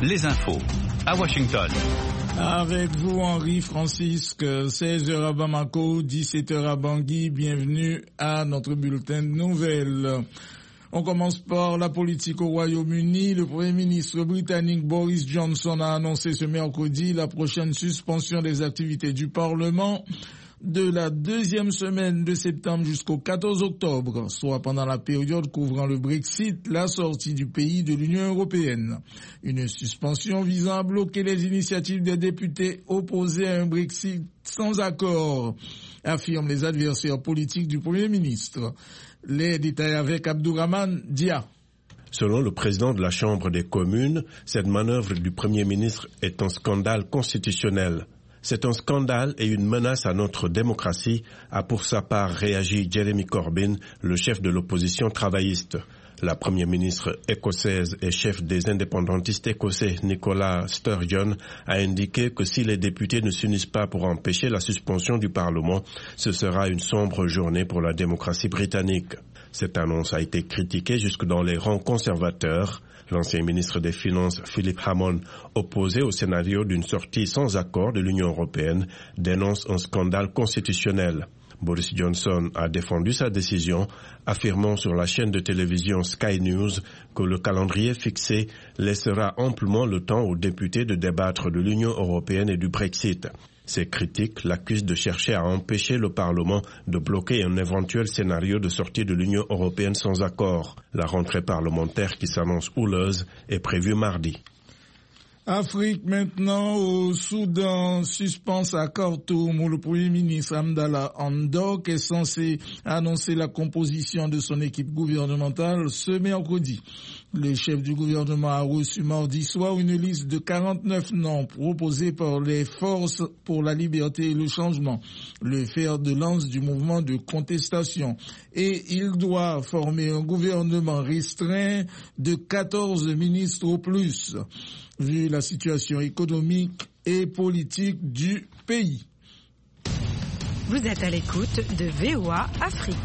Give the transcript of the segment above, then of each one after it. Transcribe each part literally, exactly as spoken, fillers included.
les infos à Washington. Avec vous, Henri Francisque, seize heures à Bamako, dix-sept heures à Bangui. Bienvenue à notre bulletin de nouvelles. On commence par la politique au Royaume-Uni. Le Premier ministre britannique Boris Johnson a annoncé ce mercredi la prochaine suspension des activités du Parlement de la deuxième semaine de septembre jusqu'au quatorze octobre, soit pendant la période couvrant le Brexit, la sortie du pays de l'Union européenne. Une suspension visant à bloquer les initiatives des députés opposés à un Brexit sans accord, affirment les adversaires politiques du Premier ministre. Les détails avec Abdourahmane Dia. Selon le président de la Chambre des communes, cette manœuvre du Premier ministre est un scandale constitutionnel. C'est un scandale et une menace à notre démocratie, a pour sa part réagi Jeremy Corbyn, le chef de l'opposition travailliste. La première ministre écossaise et chef des indépendantistes écossais Nicola Sturgeon a indiqué que si les députés ne s'unissent pas pour empêcher la suspension du Parlement, ce sera une sombre journée pour la démocratie britannique. Cette annonce a été critiquée jusque dans les rangs conservateurs. L'ancien ministre des Finances, Philip Hammond, opposé au scénario d'une sortie sans accord de l'Union européenne, dénonce un scandale constitutionnel. Boris Johnson a défendu sa décision, affirmant sur la chaîne de télévision Sky News que le calendrier fixé laissera amplement le temps aux députés de débattre de l'Union européenne et du Brexit. Ces critiques l'accusent de chercher à empêcher le Parlement de bloquer un éventuel scénario de sortie de l'Union européenne sans accord. La rentrée parlementaire qui s'annonce houleuse est prévue mardi. Afrique maintenant, au Soudan, suspense à Khartoum où le Premier ministre Abdallah Hamdok est censé annoncer la composition de son équipe gouvernementale ce mercredi. Le chef du gouvernement a reçu mardi soir une liste de quarante-neuf noms proposés par les forces pour la liberté et le changement, le fer de lance du mouvement de contestation. Et il doit former un gouvernement restreint de quatorze ministres au plus, vu la situation économique et politique du pays. Vous êtes à l'écoute de V O A Afrique.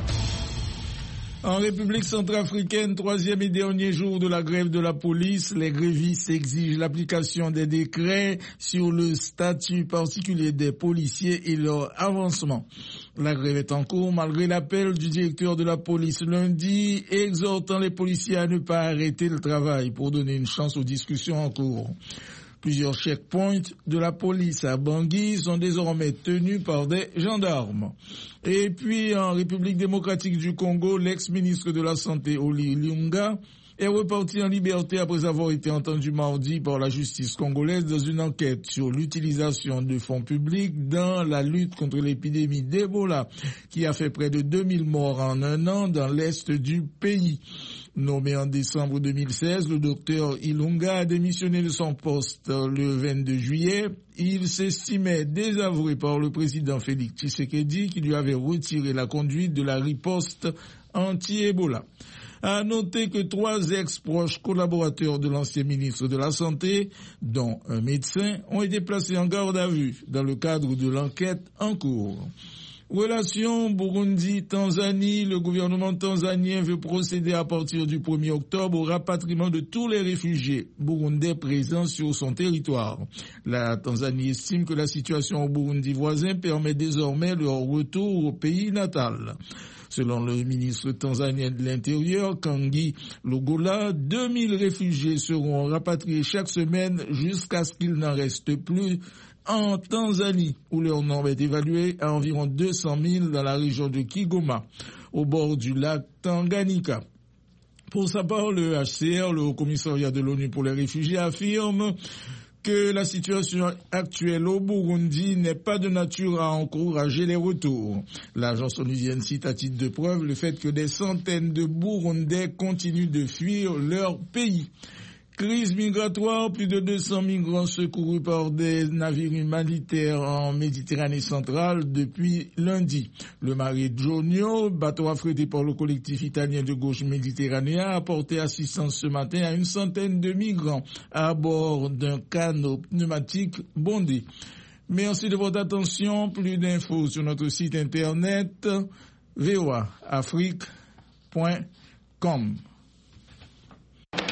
En République centrafricaine, troisième et dernier jour de la grève de la police, les grévistes exigent l'application des décrets sur le statut particulier des policiers et leur avancement. La grève est en cours malgré l'appel du directeur de la police lundi, exhortant les policiers à ne pas arrêter le travail pour donner une chance aux discussions en cours. Plusieurs checkpoints de la police à Bangui sont désormais tenus par des gendarmes. Et puis, en République démocratique du Congo, l'ex-ministre de la Santé, Oli Ilunga, est reparti en liberté après avoir été entendu mardi par la justice congolaise dans une enquête sur l'utilisation de fonds publics dans la lutte contre l'épidémie d'Ebola, qui a fait près de deux mille morts en un an dans l'est du pays. Nommé en décembre deux mille seize, le docteur Ilunga a démissionné de son poste le vingt-deux juillet. Il s'estimait désavoué par le président Félix Tshisekedi qui lui avait retiré la conduite de la riposte anti-Ebola. À noter que trois ex-proches collaborateurs de l'ancien ministre de la Santé, dont un médecin, ont été placés en garde à vue dans le cadre de l'enquête en cours. Relation Burundi-Tanzanie, le gouvernement tanzanien veut procéder à partir du premier octobre au rapatriement de tous les réfugiés burundais présents sur son territoire. La Tanzanie estime que la situation au Burundi voisin permet désormais leur retour au pays natal. Selon le ministre tanzanien de l'Intérieur, Kangi Lugola, deux mille réfugiés seront rapatriés chaque semaine jusqu'à ce qu'il n'en reste plus en Tanzanie, où leur nombre est évalué à environ deux cent mille dans la région de Kigoma, au bord du lac Tanganyika. Pour sa part, le H C R, le Haut Commissariat de l'ONU pour les réfugiés, affirme que la situation actuelle au Burundi n'est pas de nature à encourager les retours. L'agence onusienne cite à titre de preuve le fait que des centaines de Burundais continuent de fuir leur pays. Crise migratoire, plus de deux cents migrants secourus par des navires humanitaires en Méditerranée centrale depuis lundi. Le Mare Jonio, bateau affrété par le collectif italien de gauche méditerranéen, a apporté assistance ce matin à une centaine de migrants à bord d'un canot pneumatique bondé. Merci de votre attention. Plus d'infos sur notre site internet v o a afrique point com.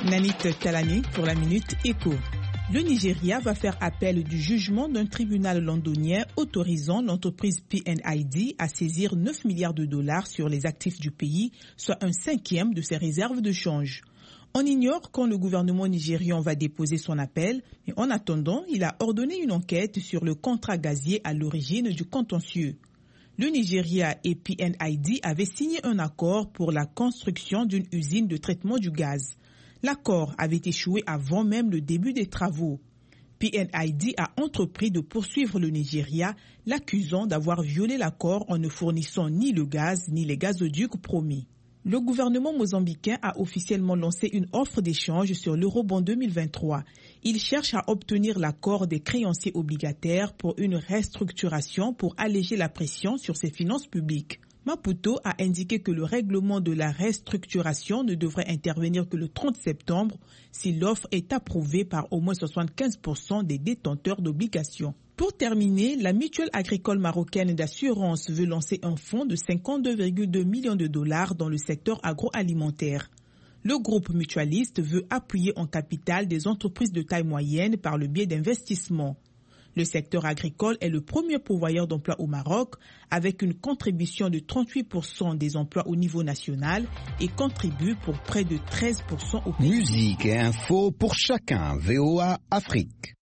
Nanit Talani pour la Minute Éco. Le Nigeria va faire appel du jugement d'un tribunal londonien autorisant l'entreprise P N I D à saisir neuf milliards de dollars sur les actifs du pays, soit un cinquième de ses réserves de change. On ignore quand le gouvernement nigérian va déposer son appel, mais en attendant, il a ordonné une enquête sur le contrat gazier à l'origine du contentieux. Le Nigeria et P N I D avaient signé un accord pour la construction d'une usine de traitement du gaz. L'accord avait échoué avant même le début des travaux. P N I D a entrepris de poursuivre le Nigeria, l'accusant d'avoir violé l'accord en ne fournissant ni le gaz ni les gazoducs promis. Le gouvernement mozambicain a officiellement lancé une offre d'échange sur l'Eurobond deux mille vingt-trois. Il cherche à obtenir l'accord des créanciers obligataires pour une restructuration pour alléger la pression sur ses finances publiques. Maputo a indiqué que le règlement de la restructuration ne devrait intervenir que le trente septembre si l'offre est approuvée par au moins soixante-quinze pour cent des détenteurs d'obligations. Pour terminer, la mutuelle agricole marocaine d'assurance veut lancer un fonds de cinquante-deux virgule deux millions de dollars dans le secteur agroalimentaire. Le groupe mutualiste veut appuyer en capital des entreprises de taille moyenne par le biais d'investissements. Le secteur agricole est le premier pourvoyeur d'emplois au Maroc, avec une contribution de trente-huit pour cent des emplois au niveau national et contribue pour près de treize pour cent au pays. Musique et info pour chacun. V O A Afrique.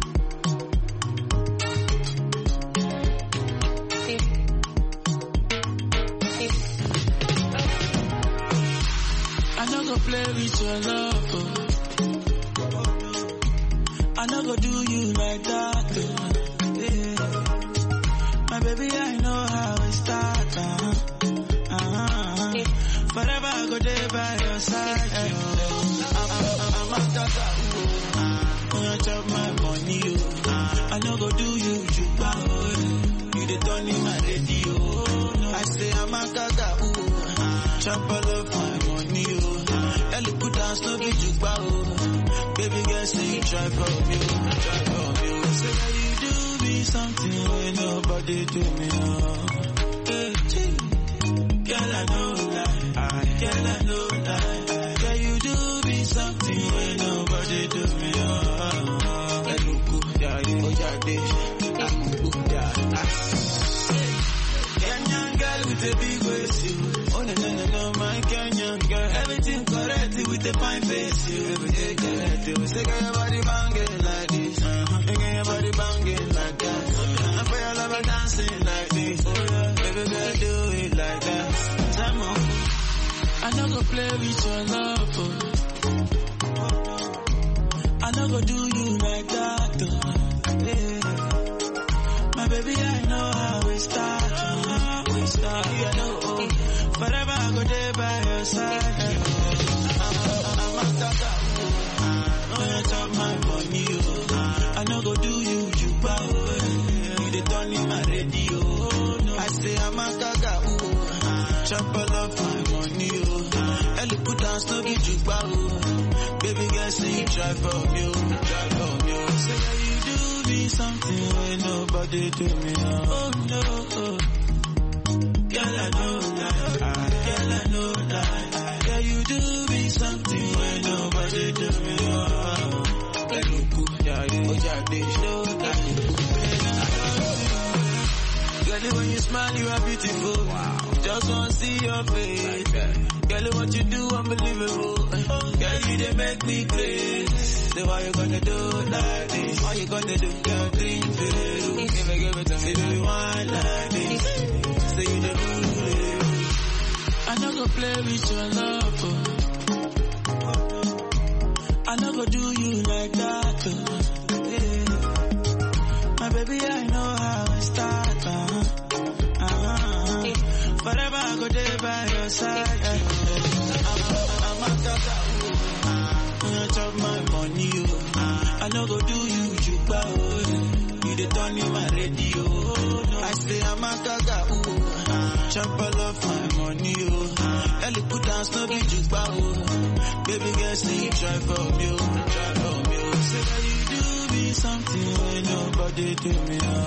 I no go play with your love. I no go do you like that, uh, yeah. My baby, I know how it start, uh, uh, forever I go there by your side, uh, I'm a tata, uh, you chop my money, uh, I no go do you, juba, uh, you the turn in my radio, I say I'm a tata, uh, chop all of my money, uh, Ellie put down, no be juba, uh, baby girl, say you try for me, try for me. Say that you do me something when nobody do me. Oh, hey, girl, I know lie. Girl, I know lie. Girl, you do me something when nobody do me. Oh, I look good, yeah, oh yeah, they, I'm good, yeah. Kenyan girl with a big waist, oh no no no no, my Kenyan girl, everything correct with a fine face, you everything correct. You say girl, your body banging like this, uh-huh. You get your body banging like that. Uh-huh. I feel your lover dancing like this, oh yeah. Baby girl, do it like that. Time on, I no go play with your love, oh. I no go do you like that, oh. Yeah. My baby, I know how we start, uh-huh. We start, yeah, I know, oh. Forever I go there by your side, oh. I'm a tata, oh. I chop my money, oh. I no go do you, juba, oh. You the turn in my radio, oh. I say I'm a tata, oh. Chop all of my money, oh. Ellie put down, no be juba, oh. Baby girl, say you try for me, oh. Try for me, oh. Say that you do me something when nobody do me, oh, oh no, oh. Girl, I know lie. Girl, I know lie. Girl, you do me something when nobody do me. Oh, I look good, yeah, oh yeah, they show that. Girl, when you smile, you are beautiful. Wow. Just want to see your face. Like girl, what you do, unbelievable. Girl, you they make me crazy. So why you gonna do like this? Why you gonna do? Girl, drink Peru. Give it, give it to me. Say, do you want like this? Say you the rule it. I no go play with your love, oh. I no go do you like that, oh. Yeah. My baby, I know how it start, uh-huh. Uh-huh. Forever I go there by your side, uh-huh. I'm a tata, oh. I chop my money, oh. I no go do you, juba, oh. You the turn in my radio, oh. I say I'm a tata, oh. Chop all of my money, oh. Ellie put down, no be juba, oh. Baby girl, say you try for me, oh. Try for me, oh. Say that you do me something when nobody do me, oh.